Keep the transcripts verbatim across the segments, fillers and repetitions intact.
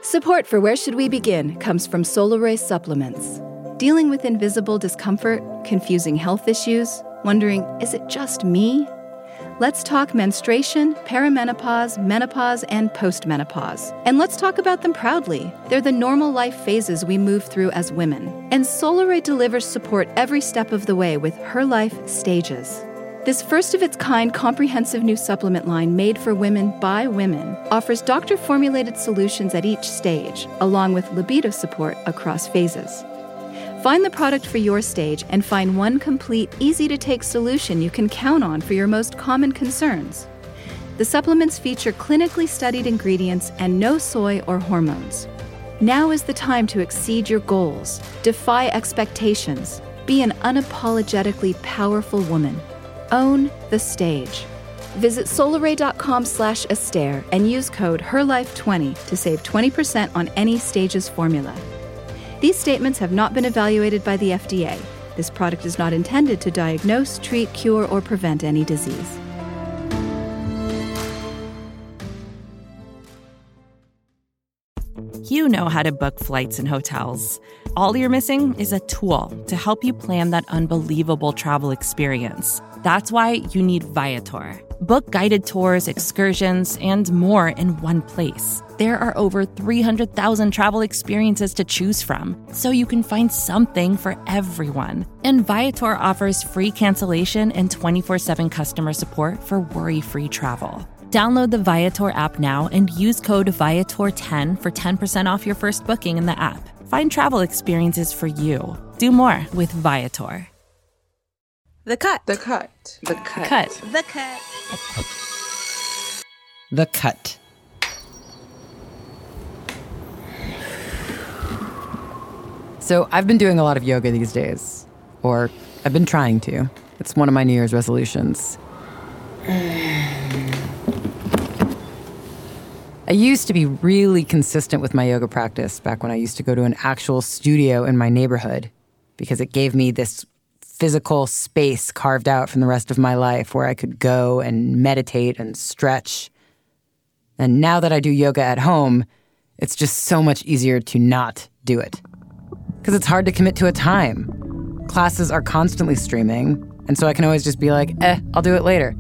Support for Where Should We Begin comes from Solaray Supplements. Dealing with invisible discomfort, confusing health issues, wondering, is it just me? Let's talk menstruation, perimenopause, menopause, and postmenopause. And let's talk about them proudly. They're the normal life phases we move through as women. And Solaray delivers support every step of the way with Her Life Stages. This first-of-its-kind comprehensive new supplement line made for women by women offers doctor-formulated solutions at each stage, along with libido support across phases. Find the product for your stage and find one complete, easy-to-take solution you can count on for your most common concerns. The supplements feature clinically studied ingredients and no soy or hormones. Now is the time to exceed your goals, defy expectations, be an unapologetically powerful woman. Own the stage. Visit solaray.com slash Astaire and use code her life twenty to save twenty percent on any Stages formula. These statements have not been evaluated by the F D A. This product is not intended to diagnose, treat, cure, or prevent any disease. You know how to book flights and hotels. All you're missing is a tool to help you plan that unbelievable travel experience. That's why you need Viator. Book guided tours, excursions, and more in one place. There are over three hundred thousand travel experiences to choose from, so you can find something for everyone. And Viator offers free cancellation and twenty-four seven customer support for worry-free travel. Download the Viator app now and use code Viator ten for ten percent off your first booking in the app. Find travel experiences for you. Do more with Viator. The cut. The cut. The cut. Cut. The cut. The cut. So I've been doing a lot of yoga these days. Or I've been trying to. It's one of my New Year's resolutions. I used to be really consistent with my yoga practice back when I used to go to an actual studio in my neighborhood because it gave me this physical space carved out from the rest of my life where I could go and meditate and stretch. And now that I do yoga at home, it's just so much easier to not do it. Because it's hard to commit to a time. Classes are constantly streaming, and so I can always just be like, eh, I'll do it later.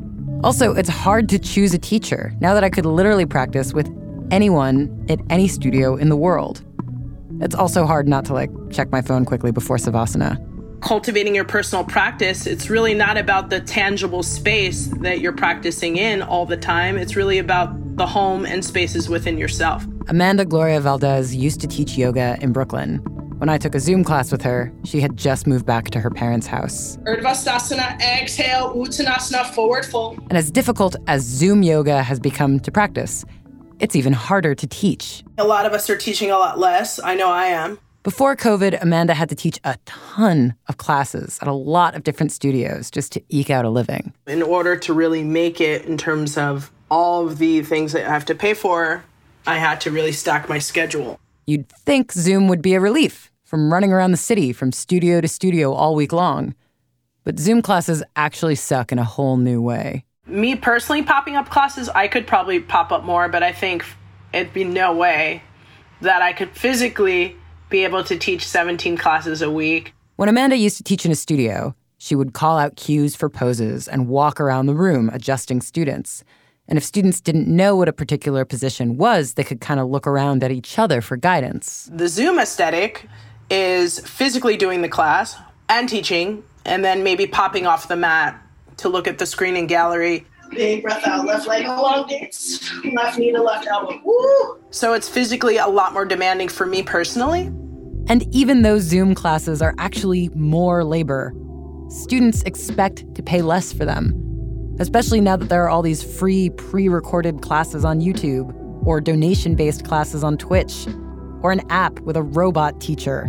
Also, it's hard to choose a teacher now that I could literally practice with anyone at any studio in the world. It's also hard not to, like, check my phone quickly before Savasana. Cultivating your personal practice, it's really not about the tangible space that you're practicing in all the time. It's really about the home and spaces within yourself. Amanda Gloria Valdez used to teach yoga in Brooklyn. When I took a Zoom class with her, she had just moved back to her parents' house. Urdhvastasana, exhale, Uttanasana, forward fold. And as difficult as Zoom yoga has become to practice, it's even harder to teach. A lot of us are teaching a lot less. I know I am. Before COVID, Amanda had to teach a ton of classes at a lot of different studios just to eke out a living. In order to really make it in terms of all of the things that I have to pay for, I had to really stack my schedule. You'd think Zoom would be a relief from running around the city from studio to studio all week long. But Zoom classes actually suck in a whole new way. Me personally popping up classes, I could probably pop up more, but I think it'd be no way that I could physically be able to teach seventeen classes a week. When Amanda used to teach in a studio, she would call out cues for poses and walk around the room adjusting students. And if students didn't know what a particular position was, they could kind of look around at each other for guidance. The Zoom aesthetic is physically doing the class and teaching, and then maybe popping off the mat to look at the screen and gallery. Big breath out, left leg elongates, left knee to left elbow. Woo! So it's physically a lot more demanding for me personally. And even though Zoom classes are actually more labor, students expect to pay less for them, especially now that there are all these free pre-recorded classes on YouTube or donation-based classes on Twitch or an app with a robot teacher.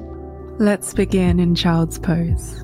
Let's begin in child's pose.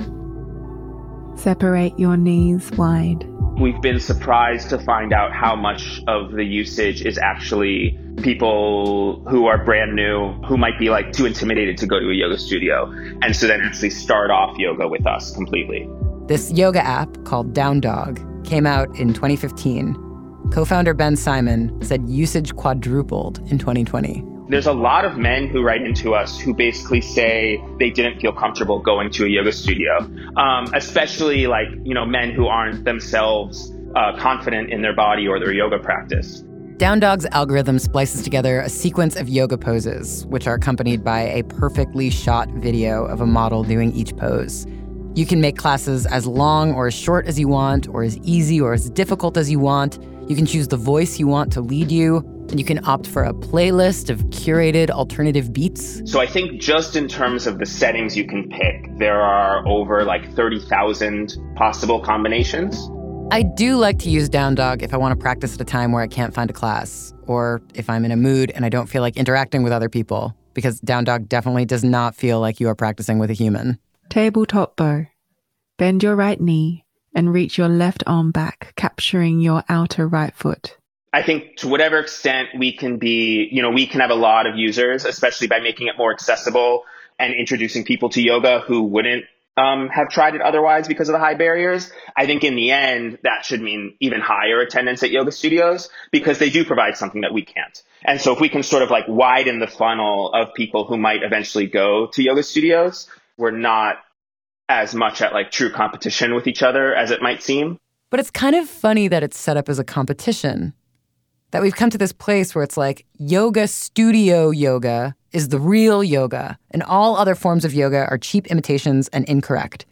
Separate your knees wide. We've been surprised to find out how much of the usage is actually people who are brand new, who might be like too intimidated to go to a yoga studio, and so then actually start off yoga with us completely. This yoga app called Down Dog came out in twenty fifteen. Co-founder Ben Simon said usage quadrupled in twenty twenty. There's a lot of men who write into us who basically say they didn't feel comfortable going to a yoga studio, um, especially like, you know, men who aren't themselves uh, confident in their body or their yoga practice. Down Dog's algorithm splices together a sequence of yoga poses, which are accompanied by a perfectly shot video of a model doing each pose. You can make classes as long or as short as you want, or as easy or as difficult as you want. You can choose the voice you want to lead you, and you can opt for a playlist of curated alternative beats. So I think just in terms of the settings you can pick, there are over like thirty thousand possible combinations. I do like to use Down Dog if I want to practice at a time where I can't find a class, or if I'm in a mood and I don't feel like interacting with other people, because Down Dog definitely does not feel like you are practicing with a human. Tabletop bow. Bend your right knee and reach your left arm back, capturing your outer right foot. I think to whatever extent we can be, you know, we can have a lot of users, especially by making it more accessible and introducing people to yoga who wouldn't um, have tried it otherwise because of the high barriers. I think in the end, that should mean even higher attendance at yoga studios because they do provide something that we can't. And so if we can sort of like widen the funnel of people who might eventually go to yoga studios, we're not as much at like true competition with each other as it might seem. But it's kind of funny that it's set up as a competition. That we've come to this place where it's like yoga studio yoga is the real yoga, and all other forms of yoga are cheap imitations and incorrect.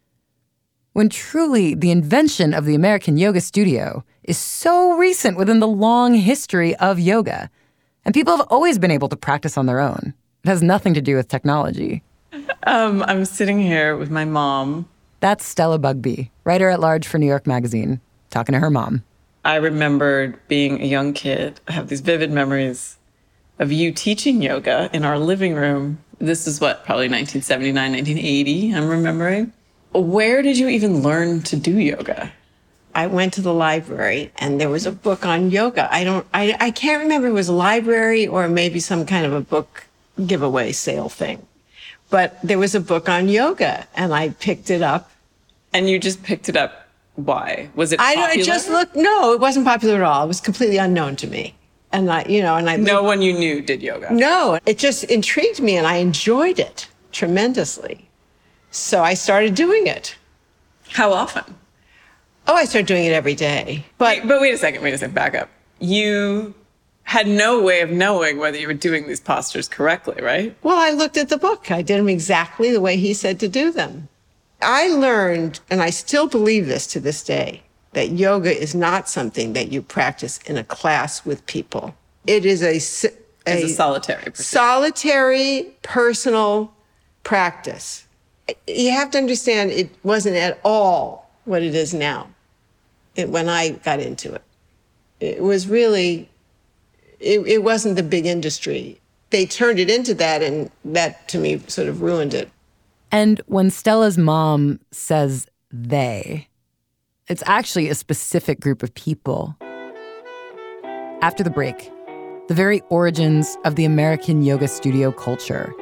When truly the invention of the American yoga studio is so recent within the long history of yoga, and people have always been able to practice on their own. It has nothing to do with technology. Um, I'm sitting here with my mom. That's Stella Bugbee, writer-at-large for New York Magazine, talking to her mom. I remembered being a young kid. I have these vivid memories of you teaching yoga in our living room. This is what, probably nineteen seventy-nine, nineteen eighty, I'm remembering. Where did you even learn to do yoga? I went to the library and there was a book on yoga. I don't, I, I can't remember if it was a library or maybe some kind of a book giveaway sale thing. But there was a book on yoga and I picked it up. And you just picked it up. Why? Was it I popular? I just looked, no, it wasn't popular at all. It was completely unknown to me. And I, you know, and I. No one you knew did yoga? No, it just intrigued me and I enjoyed it tremendously. So I started doing it. How often? Oh, I started doing it every day. But, wait, but wait a second, wait a second, back up. You had no way of knowing whether you were doing these postures correctly, right? Well, I looked at the book. I did them exactly the way he said to do them. I learned, and I still believe this to this day, that yoga is not something that you practice in a class with people. It is a, a, a solitary, pursuit. solitary, personal practice. You have to understand it wasn't at all what it is now it, when I got into it. It was really, it, it wasn't the big industry. They turned it into that, and that, to me, sort of ruined it. And when Stella's mom says they, it's actually a specific group of people. After the break, the very origins of the American yoga studio culture.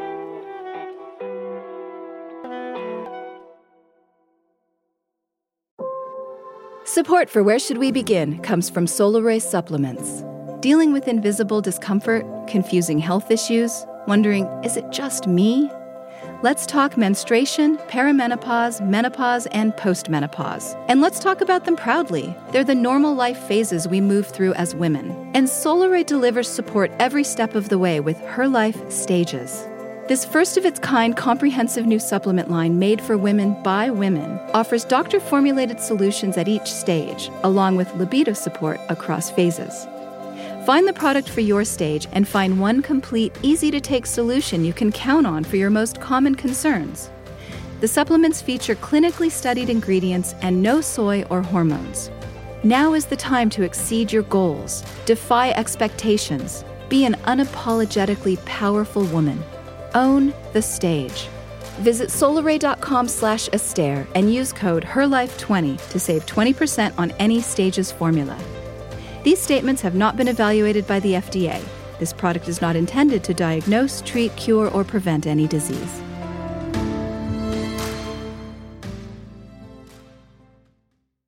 Support for Where Should We Begin comes from Solaray Supplements. Dealing with invisible discomfort, confusing health issues, wondering, is it just me? Let's talk menstruation, perimenopause, menopause, and postmenopause. And let's talk about them proudly. They're the normal life phases we move through as women. And Solaray delivers support every step of the way with Her Life Stages. This first-of-its-kind comprehensive new supplement line made for women by women offers doctor-formulated solutions at each stage, along with libido support across phases. Find the product for your stage and find one complete, easy-to-take solution you can count on for your most common concerns. The supplements feature clinically studied ingredients and no soy or hormones. Now is the time to exceed your goals, defy expectations, be an unapologetically powerful woman. Own the stage. Visit solaray.com slash Astaire and use code her life twenty to save twenty percent on any Stages formula. These statements have not been evaluated by the F D A. This product is not intended to diagnose, treat, cure, or prevent any disease.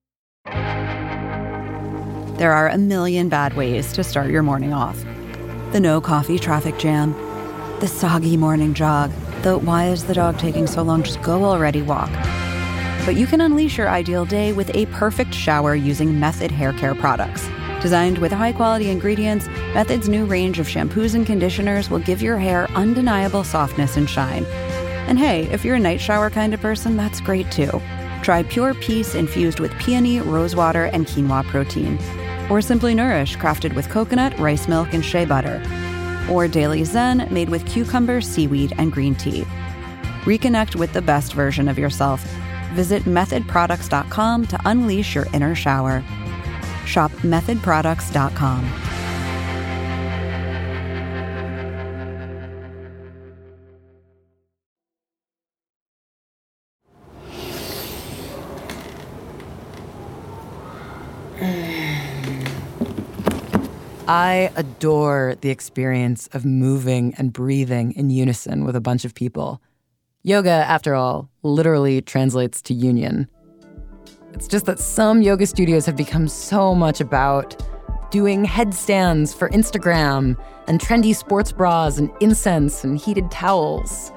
There are a million bad ways to start your morning off. The no coffee traffic jam. The soggy morning jog. The why is the dog taking so long, just go already walk. But you can unleash your ideal day with a perfect shower using Method hair care products. Designed with high-quality ingredients, Method's new range of shampoos and conditioners will give your hair undeniable softness and shine. And hey, if you're a night shower kind of person, that's great too. Try Pure Peace infused with peony, rosewater, and quinoa protein. Or Simply Nourish, crafted with coconut, rice milk, and shea butter. Or Daily Zen, made with cucumber, seaweed, and green tea. Reconnect with the best version of yourself. Visit method products dot com to unleash your inner shower. Shop method products dot com. I adore the experience of moving and breathing in unison with a bunch of people. Yoga, after all, literally translates to union. It's just that some yoga studios have become so much about doing headstands for Instagram and trendy sports bras and incense and heated towels.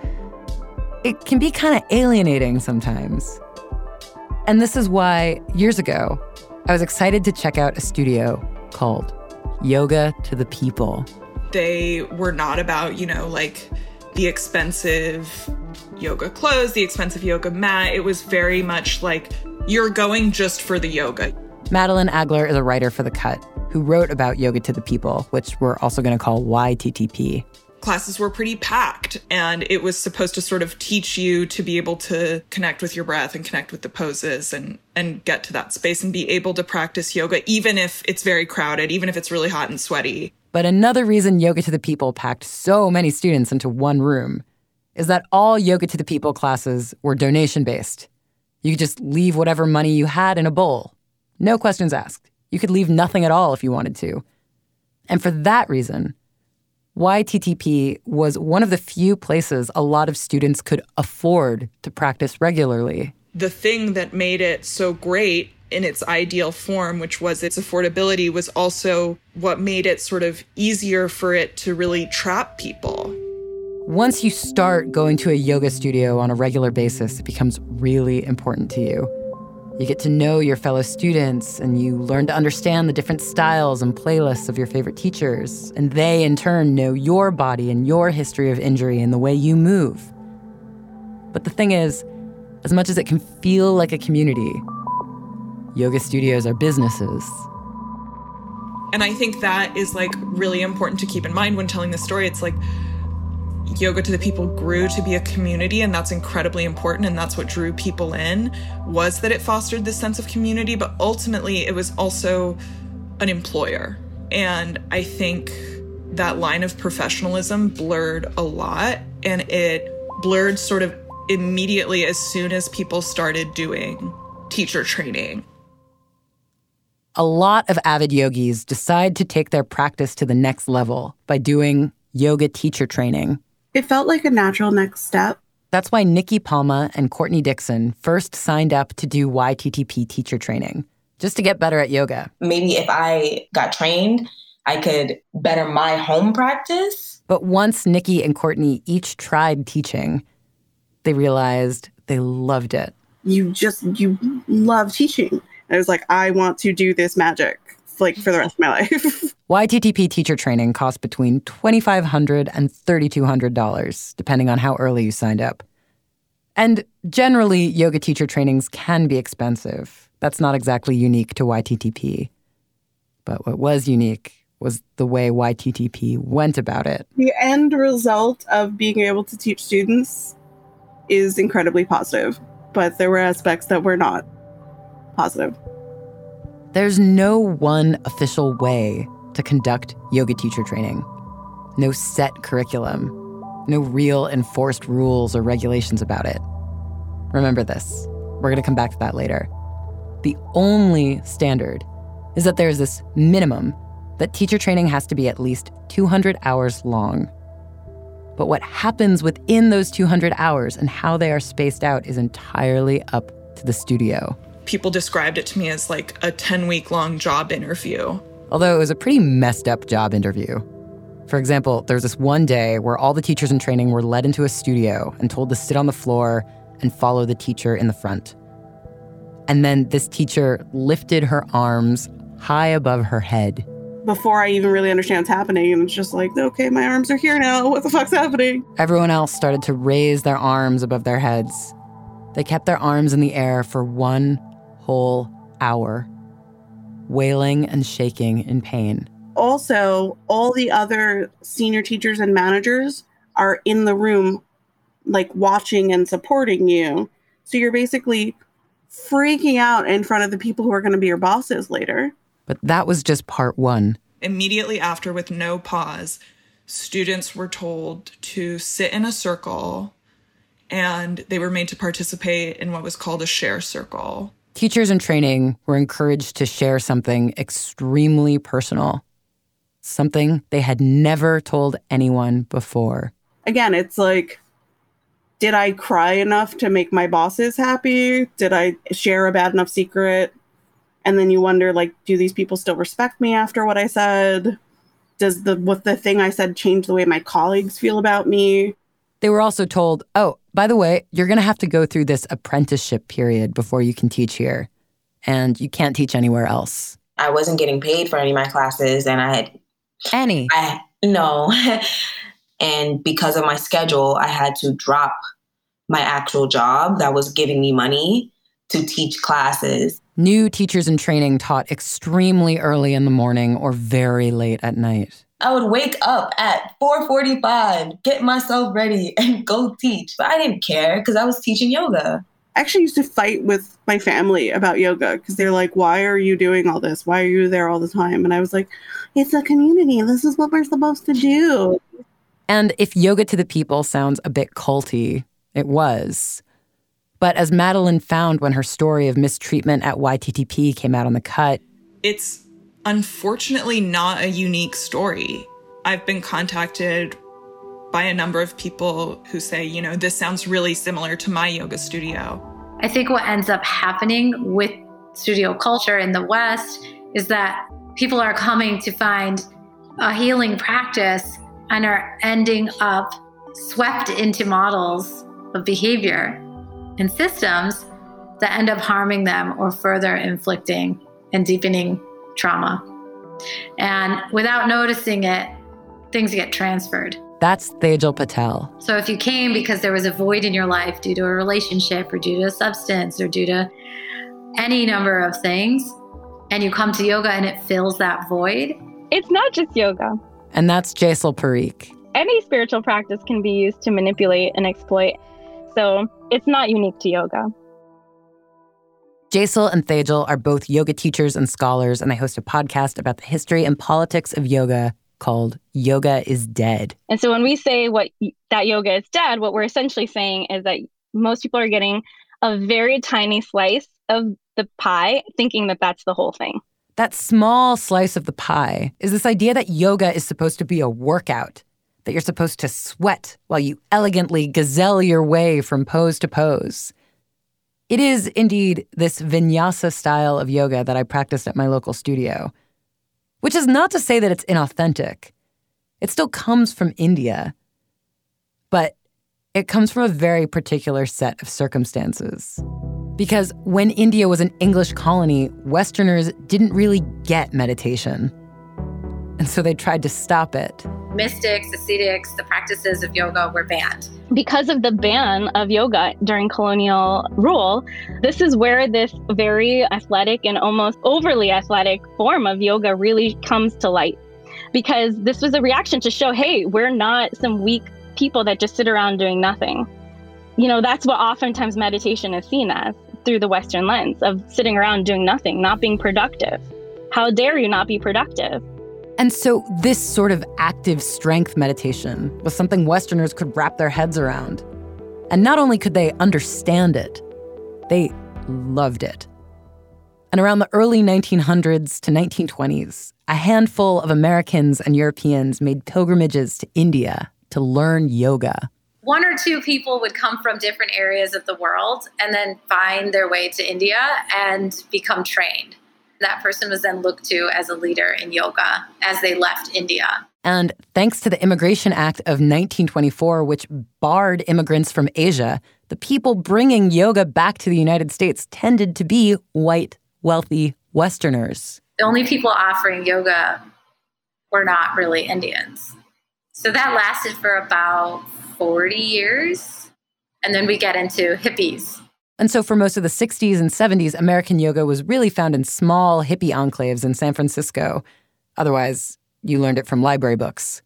It can be kind of alienating sometimes. And this is why, years ago, I was excited to check out a studio called Yoga to the People. They were not about, you know, like the expensive yoga clothes, the expensive yoga mat. It was very much like you're going just for the yoga. Madeline Agler is a writer for The Cut who wrote about Yoga to the People, which we're also going to call Y T T P. Classes were pretty packed, and it was supposed to sort of teach you to be able to connect with your breath and connect with the poses and, and get to that space and be able to practice yoga, even if it's very crowded, even if it's really hot and sweaty. But another reason Yoga to the People packed so many students into one room is that all Yoga to the People classes were donation-based. You could just leave whatever money you had in a bowl. No questions asked. You could leave nothing at all if you wanted to. And for that reason, Y T T P was one of the few places a lot of students could afford to practice regularly. The thing that made it so great in its ideal form, which was its affordability, was also what made it sort of easier for it to really trap people. Once you start going to a yoga studio on a regular basis, it becomes really important to you. You get to know your fellow students, and you learn to understand the different styles and playlists of your favorite teachers, and they, in turn, know your body and your history of injury and the way you move. But the thing is, as much as it can feel like a community, yoga studios are businesses. And I think that is, like, really important to keep in mind when telling the story. It's like, Yoga to the People grew to be a community, and that's incredibly important, and that's what drew people in, was that it fostered this sense of community, but ultimately it was also an employer. And I think that line of professionalism blurred a lot, and it blurred sort of immediately as soon as people started doing teacher training. A lot of avid yogis decide to take their practice to the next level by doing yoga teacher training. It felt like a natural next step. That's why Nikki Palma and Courtney Dixon first signed up to do Y T T P teacher training, just to get better at yoga. Maybe if I got trained, I could better my home practice. But once Nikki and Courtney each tried teaching, they realized they loved it. You just, you love teaching. I was like, I want to do this magic, like, for the rest of my life. Y T T P teacher training costs between twenty-five hundred dollars and thirty-two hundred dollars, depending on how early you signed up. And generally, yoga teacher trainings can be expensive. That's not exactly unique to Y T T P. But what was unique was the way Y T T P went about it. The end result of being able to teach students is incredibly positive, but there were aspects that were not positive. There's no one official way to conduct yoga teacher training. No set curriculum. No real enforced rules or regulations about it. Remember this. We're going to come back to that later. The only standard is that there's this minimum that teacher training has to be at least two hundred hours long. But what happens within those two hundred hours and how they are spaced out is entirely up to the studio. People described it to me as like a ten-week long job interview. Although it was a pretty messed up job interview. For example, there was this one day where all the teachers in training were led into a studio and told to sit on the floor and follow the teacher in the front. And then this teacher lifted her arms high above her head. Before I even really understand what's happening, and it's just like, okay, my arms are here now. What the fuck's happening? Everyone else started to raise their arms above their heads. They kept their arms in the air for one whole hour, wailing and shaking in pain. Also, all the other senior teachers and managers are in the room, like watching and supporting you. So you're basically freaking out in front of the people who are going to be your bosses later. But that was just part one. Immediately after, with no pause, students were told to sit in a circle, and they were made to participate in what was called a share circle. Teachers in training were encouraged to share something extremely personal, something they had never told anyone before. Again, it's like, did I cry enough to make my bosses happy? Did I share a bad enough secret? And then you wonder, like, do these people still respect me after what I said? Does the what the thing I said change the way my colleagues feel about me? They were also told, oh, by the way, you're going to have to go through this apprenticeship period before you can teach here. And you can't teach anywhere else. I wasn't getting paid for any of my classes, and I had... Any? I No. And because of my schedule, I had to drop my actual job that was giving me money to teach classes. New teachers in training taught extremely early in the morning or very late at night. I would wake up at four forty-five, get myself ready, and go teach. But I didn't care because I was teaching yoga. I actually used to fight with my family about yoga because they're like, why are you doing all this? Why are you there all the time? And I was like, it's a community. This is what we're supposed to do. And if yoga to the people sounds a bit culty, it was. But as Madeline found when her story of mistreatment at Y T T P came out on The Cut, it's unfortunately not a unique story. I've been contacted by a number of people who say, you know, this sounds really similar to my yoga studio. I think what ends up happening with studio culture in the West is that people are coming to find a healing practice and are ending up swept into models of behavior and systems that end up harming them or further inflicting and deepening trauma. And without noticing it, things get transferred. That's Tejal Patel. So if you came because there was a void in your life due to a relationship or due to a substance or due to any number of things, and you come to yoga and it fills that void. It's not just yoga. And that's Jaisal Parikh. Any spiritual practice can be used to manipulate and exploit. So it's not unique to yoga. Jaisal and Tejal are both yoga teachers and scholars, and they host a podcast about the history and politics of yoga called Yoga is Dead. And so when we say what that yoga is dead, what we're essentially saying is that most people are getting a very tiny slice of the pie, thinking that that's the whole thing. That small slice of the pie is this idea that yoga is supposed to be a workout, that you're supposed to sweat while you elegantly gazelle your way from pose to pose. It is indeed this vinyasa style of yoga that I practiced at my local studio, which is not to say that it's inauthentic. It still comes from India, but it comes from a very particular set of circumstances. Because when India was an English colony, Westerners didn't really get meditation. And so they tried to stop it. Mystics, ascetics, the practices of yoga were banned. Because of the ban of yoga during colonial rule, this is where this very athletic and almost overly athletic form of yoga really comes to light. Because this was a reaction to show, hey, we're not some weak people that just sit around doing nothing. You know, that's what oftentimes meditation is seen as through the Western lens of sitting around doing nothing, not being productive. How dare you not be productive? And so this sort of active strength meditation was something Westerners could wrap their heads around. And not only could they understand it, they loved it. And around the early nineteen hundreds to nineteen twenties, a handful of Americans and Europeans made pilgrimages to India to learn yoga. One or two people would come from different areas of the world and then find their way to India and become trained. That person was then looked to as a leader in yoga as they left India. And thanks to the Immigration Act of nineteen twenty-four, which barred immigrants from Asia, the people bringing yoga back to the United States tended to be white, wealthy Westerners. The only people offering yoga were not really Indians. So that lasted for about forty years. And then we get into hippies. And so for most of the sixties and seventies, American yoga was really found in small hippie enclaves in San Francisco. Otherwise, you learned it from library books.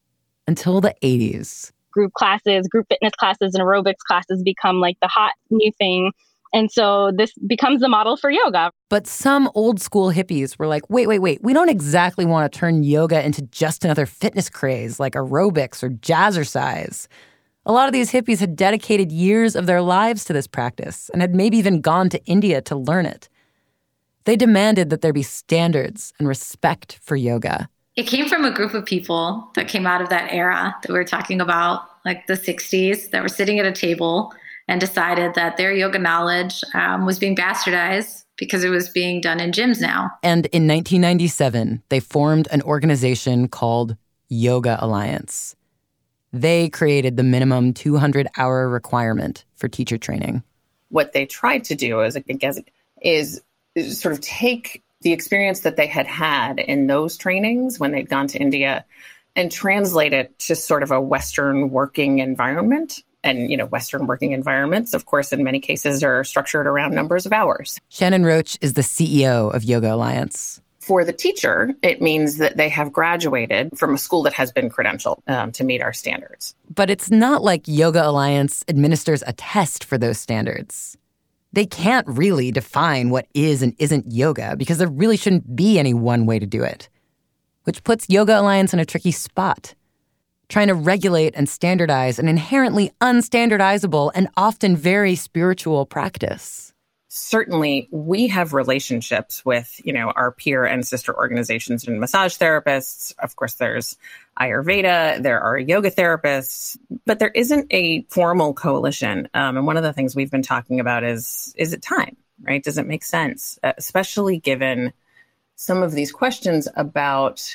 Until the eighties. Group classes, group fitness classes, and aerobics classes become like the hot new thing. And so this becomes the model for yoga. But some old school hippies were like, wait, wait, wait, we don't exactly want to turn yoga into just another fitness craze like aerobics or jazzercise. A lot of these hippies had dedicated years of their lives to this practice and had maybe even gone to India to learn it. They demanded that there be standards and respect for yoga. It came from a group of people that came out of that era that we were talking about, like the sixties, that were sitting at a table and decided that their yoga knowledge um, was being bastardized because it was being done in gyms now. And in nineteen ninety-seven, they formed an organization called Yoga Alliance. They created the minimum two hundred hour requirement for teacher training. What they tried to do is, I think, is, is sort of take the experience that they had had in those trainings when they'd gone to India and translate it to sort of a Western working environment. And, you know, Western working environments, of course, in many cases are structured around numbers of hours. Shannon Roach is the C E O of Yoga Alliance. For the teacher, it means that they have graduated from a school that has been credentialed um, to meet our standards. But it's not like Yoga Alliance administers a test for those standards. They can't really define what is and isn't yoga because there really shouldn't be any one way to do it, which puts Yoga Alliance in a tricky spot. Trying to regulate and standardize an inherently unstandardizable and often very spiritual practice. Certainly, we have relationships with, you know, our peer and sister organizations and massage therapists. Of course, there's Ayurveda, there are yoga therapists, but there isn't a formal coalition. Um, and one of the things we've been talking about is, is it time, right? Does it make sense? Uh, especially given some of these questions about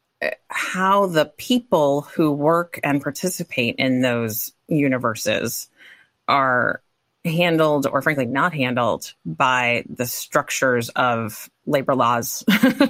how the people who work and participate in those universes are handled or frankly not handled by the structures of labor laws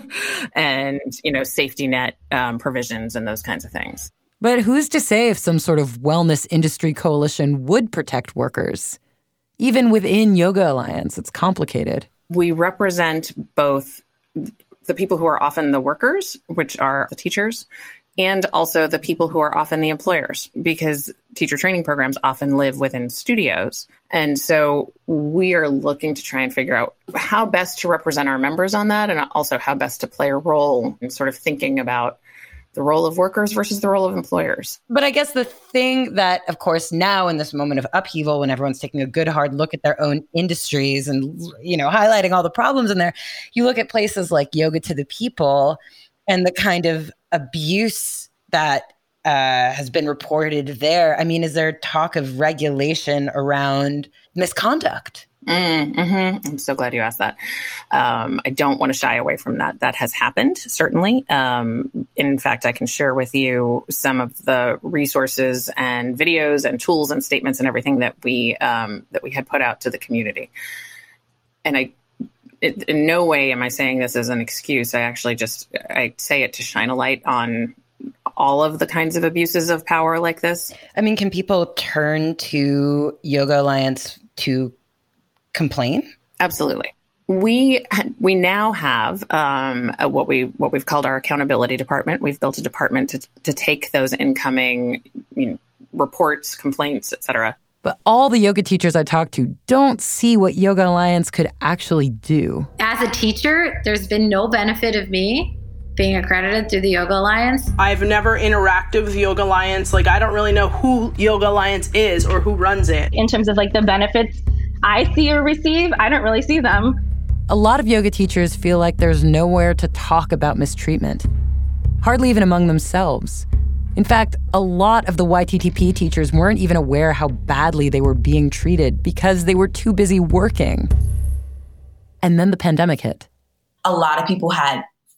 and, you know, safety net um, provisions and those kinds of things. But who's to say if some sort of wellness industry coalition would protect workers? Even within Yoga Alliance, it's complicated. We represent both the people who are often the workers, which are the teachers, and also the people who are often the employers, because teacher training programs often live within studios. And so we are looking to try and figure out how best to represent our members on that, and also how best to play a role in sort of thinking about the role of workers versus the role of employers. But I guess the thing that, of course, now in this moment of upheaval, when everyone's taking a good hard look at their own industries and, you know, highlighting all the problems in there, you look at places like Yoga to the People and the kind of abuse that uh, has been reported there. I mean, is there talk of regulation around misconduct? Mm, mm-hmm. I'm so glad you asked that. Um, I don't want to shy away from that. That has happened, certainly. Um, in fact, I can share with you some of the resources and videos and tools and statements and everything that we um, that we had put out to the community. And I, it, in no way am I saying this as an excuse. I actually just I say it to shine a light on all of the kinds of abuses of power like this. I mean, can people turn to Yoga Alliance to complain? Absolutely. We we now have um, a, what we what we've called our accountability department. We've built a department to to take those incoming, you know, reports, complaints, et cetera. But all the yoga teachers I talk to don't see what Yoga Alliance could actually do. As a teacher, there's been no benefit of me being accredited through the Yoga Alliance. I've never interacted with Yoga Alliance. Like, I don't really know who Yoga Alliance is or who runs it. In terms of like the benefits I see or receive, I don't really see them. A lot of yoga teachers feel like there's nowhere to talk about mistreatment, hardly even among themselves. In fact, a lot of the Y T T P teachers weren't even aware how badly they were being treated because they were too busy working. And then the pandemic hit. A lot of people had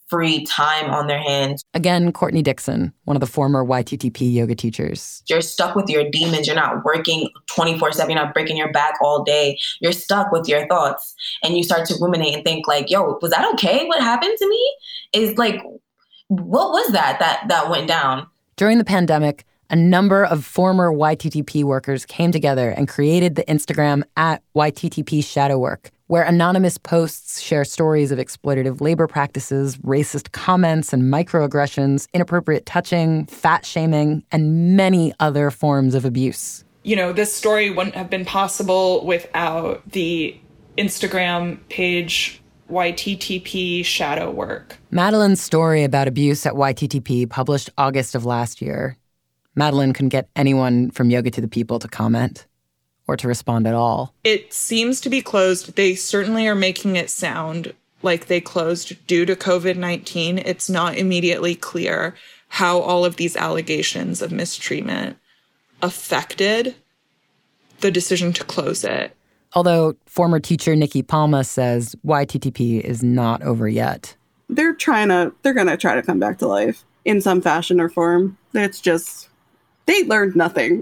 free time on their hands. Again, Courtney Dixon, one of the former Y T T P yoga teachers. You're stuck with your demons. You're not working twenty-four seven. You're not breaking your back all day. You're stuck with your thoughts. And you start to ruminate and think like, yo, was that okay? What happened to me? Is like, what was that that that went down? During the pandemic, a number of former Y T T P workers came together and created the Instagram at Y T T P Shadow Work, where anonymous posts share stories of exploitative labor practices, racist comments and microaggressions, inappropriate touching, fat shaming, and many other forms of abuse. You know, this story wouldn't have been possible without the Instagram page Y T T P Shadow Work. Madeline's story about abuse at Y T T P published August of last year. Madeline couldn't get anyone from Yoga to the People to comment or to respond at all. It seems to be closed. They certainly are making it sound like they closed due to covid nineteen. It's not immediately clear how all of these allegations of mistreatment affected the decision to close it. Although former teacher Nikki Palma says Y T T P is not over yet. They're trying to, they're going to try to come back to life in some fashion or form. It's just, they learned nothing.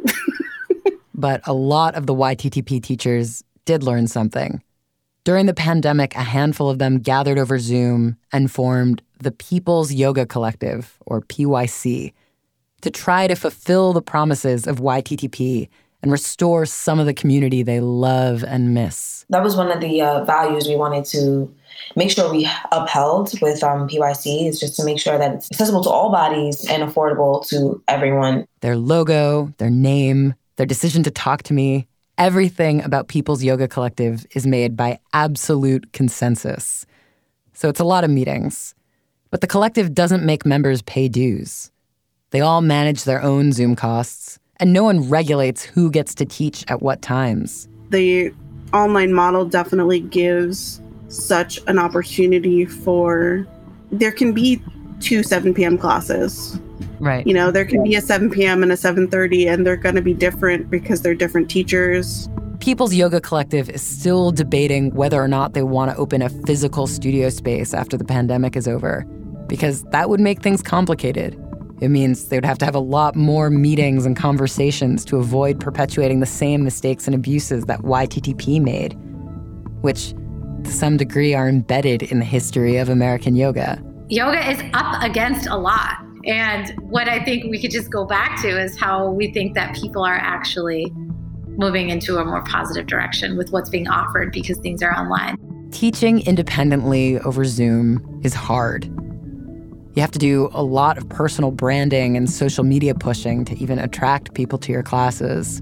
But a lot of the Y T T P teachers did learn something. During the pandemic, a handful of them gathered over Zoom and formed the People's Yoga Collective, or P Y C, to try to fulfill the promises of Y T T P and restore some of the community they love and miss. That was one of the uh, values we wanted to make sure we upheld with um, P Y C, is just to make sure that it's accessible to all bodies and affordable to everyone. Their logo, their name, their decision to talk to me, everything about People's Yoga Collective is made by absolute consensus. So it's a lot of meetings. But the collective doesn't make members pay dues. They all manage their own Zoom costs, and no one regulates who gets to teach at what times. The online model definitely gives such an opportunity for, there can be two seven p.m. classes. Right. You know, there can be a seven p.m. and a seven thirty, and they're going to be different because they're different teachers. People's Yoga Collective is still debating whether or not they want to open a physical studio space after the pandemic is over, because that would make things complicated. It means they would have to have a lot more meetings and conversations to avoid perpetuating the same mistakes and abuses that Y T T P made, which to some degree are embedded in the history of American yoga. Yoga is up against a lot. And what I think we could just go back to is how we think that people are actually moving into a more positive direction with what's being offered because things are online. Teaching independently over Zoom is hard. You have to do a lot of personal branding and social media pushing to even attract people to your classes.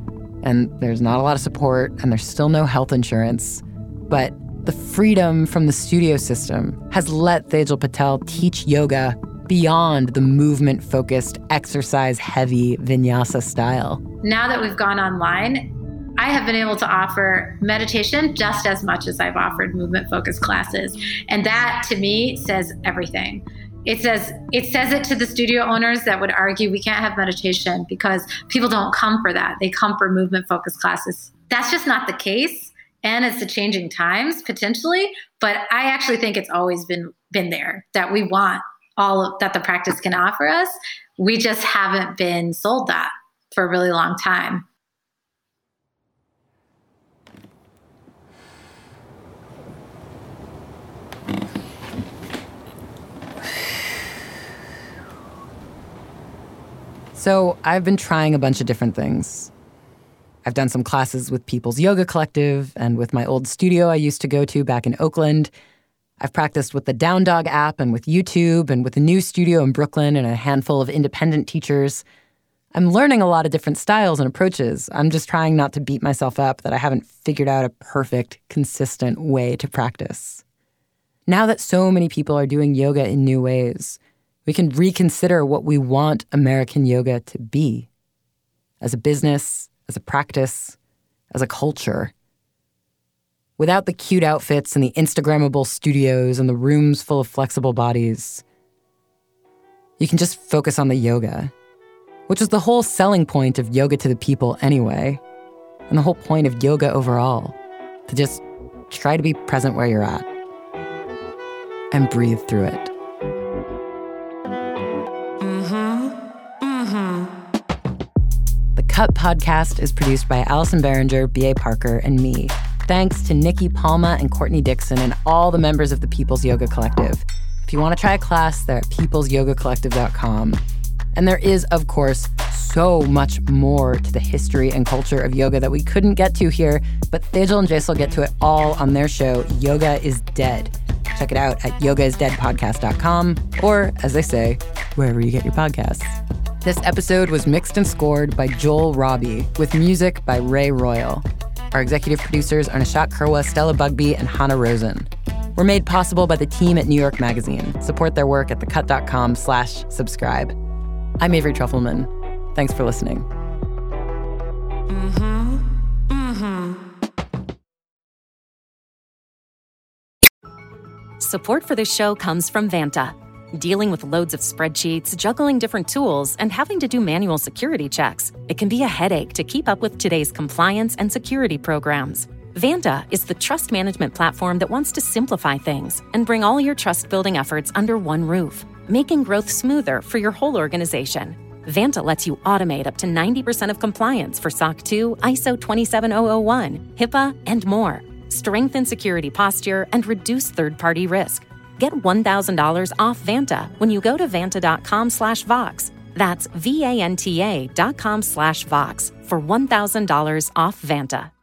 And there's not a lot of support, and there's still no health insurance. But the freedom from the studio system has let Tejal Patel teach yoga beyond the movement-focused, exercise-heavy vinyasa style. Now that we've gone online, I have been able to offer meditation just as much as I've offered movement-focused classes. And that, to me, says everything. It says it says it to the studio owners that would argue we can't have meditation because people don't come for that. They come for movement-focused classes. That's just not the case. And it's the changing times, potentially. But I actually think it's always been been there, that we want all of, that the practice can offer us. We just haven't been sold that for a really long time. So I've been trying a bunch of different things. I've done some classes with People's Yoga Collective and with my old studio I used to go to back in Oakland. I've practiced with the Down Dog app and with YouTube and with a new studio in Brooklyn and a handful of independent teachers. I'm learning a lot of different styles and approaches. I'm just trying not to beat myself up that I haven't figured out a perfect, consistent way to practice. Now that so many people are doing yoga in new ways, we can reconsider what we want American yoga to be. As a business, as a practice, as a culture. Without the cute outfits and the Instagrammable studios and the rooms full of flexible bodies, you can just focus on the yoga, which is the whole selling point of Yoga to the People anyway, and the whole point of yoga overall, to just try to be present where you're at and breathe through it. Cut Podcast is produced by Allison Behringer, B A. Parker, and me. Thanks to Nikki Palma and Courtney Dixon and all the members of the People's Yoga Collective. If you want to try a class, they're at peoples yoga collective dot com. And there is, of course, so much more to the history and culture of yoga that we couldn't get to here, but Tejal and Jaisal get to it all on their show, Yoga is Dead. Check it out at yoga is dead podcast dot com, or, as they say, wherever you get your podcasts. This episode was mixed and scored by Joel Robbie, with music by Ray Royal. Our executive producers are Nishat Kurwa, Stella Bugby, and Hannah Rosen. We're made possible by the team at New York Magazine. Support their work at thecut.com slash subscribe. I'm Avery Trufelman. Thanks for listening. Mm-hmm. Mm-hmm. Support for this show comes from Vanta. Dealing with loads of spreadsheets, juggling different tools, and having to do manual security checks, it can be a headache to keep up with today's compliance and security programs. Vanta is the trust management platform that wants to simplify things and bring all your trust-building efforts under one roof, making growth smoother for your whole organization. Vanta lets you automate up to ninety percent of compliance for S O C two, I S O twenty-seven thousand one, HIPAA, and more. Strengthen security posture and reduce third-party risk. Get one thousand dollars off Vanta when you go to vanta.com slash Vox. That's V-A-N-T-A dot com slash Vox for one thousand dollars off Vanta.